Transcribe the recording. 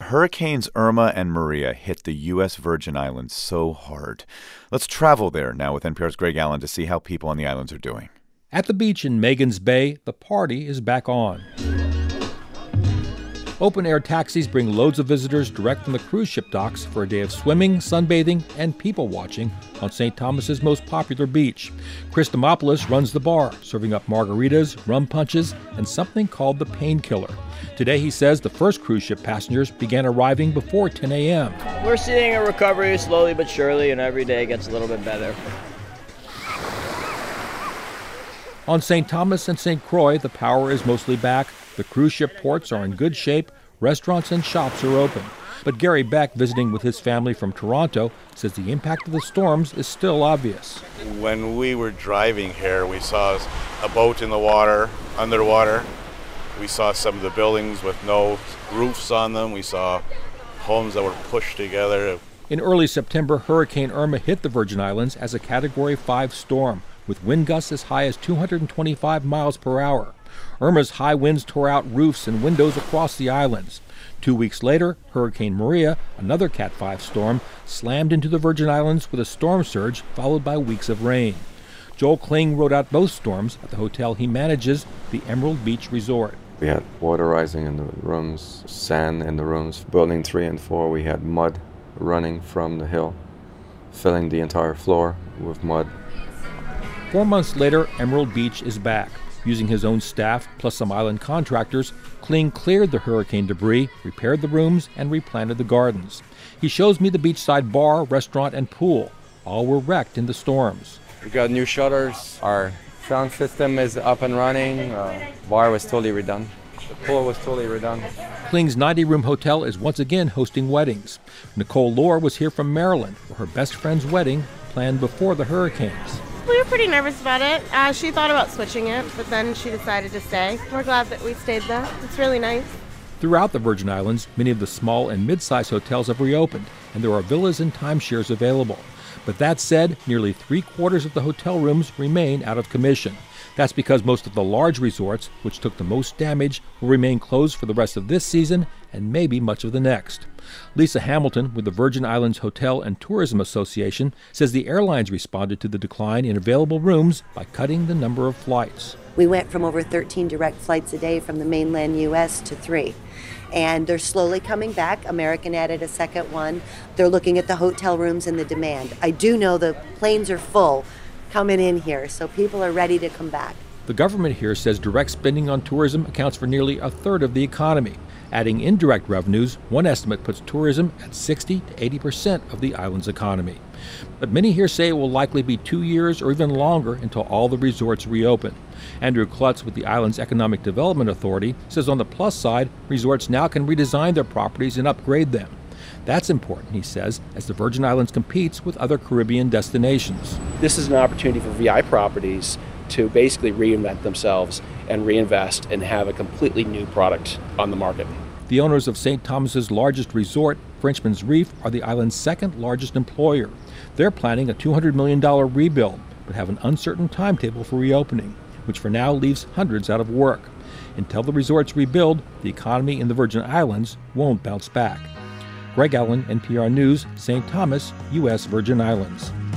Hurricanes Irma and Maria hit the U.S. Virgin Islands so hard. Let's travel there now with NPR's Greg Allen to see how people on the islands are doing. At the beach in Magens Bay, the party is back on. Open-air taxis bring loads of visitors direct from the cruise ship docks for a day of swimming, sunbathing, and people-watching on St. Thomas's most popular beach. Chris Demopoulos runs the bar, serving up margaritas, rum punches, and something called the painkiller. Today, he says the first cruise ship passengers began arriving before 10 a.m. We're seeing a recovery slowly but surely, and every day gets a little bit better. On St. Thomas and St. Croix, the power is mostly back. The cruise ship ports are in good shape. Restaurants and shops are open. But Gary Beck, visiting with his family from Toronto, says the impact of the storms is still obvious. When we were driving here, we saw a boat in the water, underwater. We saw some of the buildings with no roofs on them. We saw homes that were pushed together. In early September, Hurricane Irma hit the Virgin Islands as a Category 5 storm, with wind gusts as high as 225 miles per hour. Irma's high winds tore out roofs and windows across the islands. 2 weeks later, Hurricane Maria, another Cat 5 storm, slammed into the Virgin Islands with a storm surge followed by weeks of rain. Joel Kling rode out both storms at the hotel he manages, the Emerald Beach Resort. We had water rising in the rooms, sand in the rooms. Building 3 and 4, we had mud running from the hill, filling the entire floor with mud. 4 months later, Emerald Beach is back. Using his own staff, plus some island contractors, Kling cleared the hurricane debris, repaired the rooms, and replanted the gardens. He shows me the beachside bar, restaurant, and pool. All were wrecked in the storms. We got new shutters. Our sound system is up and running. Bar was totally redone. The pool was totally redone. Kling's 90-room hotel is once again hosting weddings. Nicole Lohr was here from Maryland for her best friend's wedding, planned before the hurricanes. We were pretty nervous about it. She thought about switching it, but then she decided to stay. We're glad that we stayed though. It's really nice. Throughout the Virgin Islands, many of the small and mid-sized hotels have reopened, and there are villas and timeshares available. But that said, nearly 3/4 of the hotel rooms remain out of commission. That's because most of the large resorts, which took the most damage, will remain closed for the rest of this season and maybe much of the next. Lisa Hamilton with the Virgin Islands Hotel and Tourism Association says the airlines responded to the decline in available rooms by cutting the number of flights. We went from over 13 direct flights a day from the mainland U.S. to 3. And they're slowly coming back. American added a second one. They're looking at the hotel rooms and the demand. I do know the planes are full coming in here, so people are ready to come back. The government here says direct spending on tourism accounts for nearly a third of the economy. Adding indirect revenues, one estimate puts tourism at 60 to 80% of the island's economy. But many here say it will likely be 2 years or even longer until all the resorts reopen. Andrew Klutz with the island's Economic Development Authority says on the plus side, resorts now can redesign their properties and upgrade them. That's important, he says, as the Virgin Islands competes with other Caribbean destinations. This is an opportunity for VI properties to basically reinvent themselves and reinvest and have a completely new product on the market. The owners of St. Thomas's largest resort, Frenchman's Reef, are the island's second largest employer. They're planning a $200 million rebuild, but have an uncertain timetable for reopening, which for now leaves hundreds out of work. Until the resorts rebuild, the economy in the Virgin Islands won't bounce back. Greg Allen, NPR News, St. Thomas, U.S. Virgin Islands.